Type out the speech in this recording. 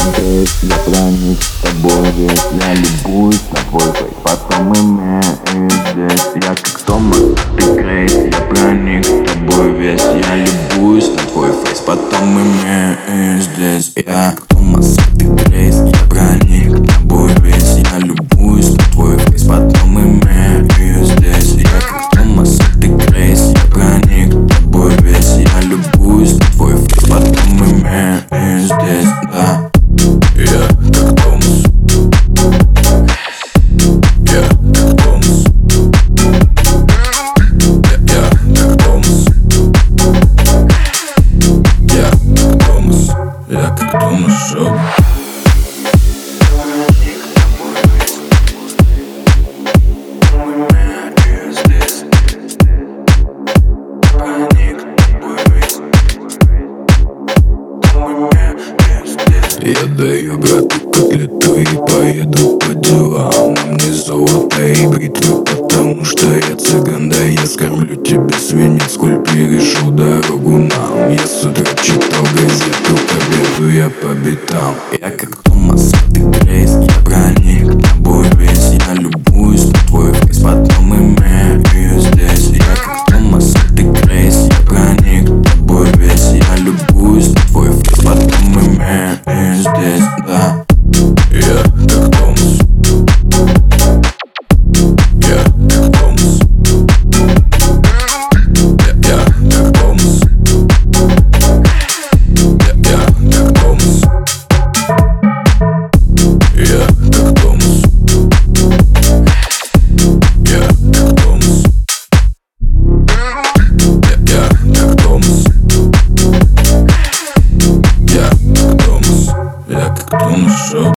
греешь, я проник с тобой весь. Я любуюсь на твой фейс, потом имею здесь. Я как Томас, ты Грейс, я проник с тобой весь. Я любуюсь на твой фейс, потом имею здесь. Я как Томас, ты Грейс, я проник с тобой весь. Я любуюсь на твой фейс, потом имею здесь. Я как Томас, ты Грейс, я проник с тобой весь. Я любуюсь на твой фейс, потом имею здесь, да. Я как Томас. Я как Томас. Я как Томас. Я как Томас. Я как Томас Шоу. Я даю брату котлету и поеду по делам. На мне золото и бритвы, потому что я цыган. Да я скормлю тебе свинец, коль перешел дорогу нам. Я с утра читал газету, к обеду я по битам. Я как Томас, ты Грейс, я проник с тобой весь. Я любуюсь на твой фейс, потом имею здесь. Я как Томас, ты Грейс, я проник с тобой весь. Я любуюсь на твой фейс, потом имею здесь, да. Я как Томас. Я как Томас. Я как Томас. Я как Томас. Я как Томас. Я как Томас. Я как Томас. Я как Томас. Я как Томас Шоу.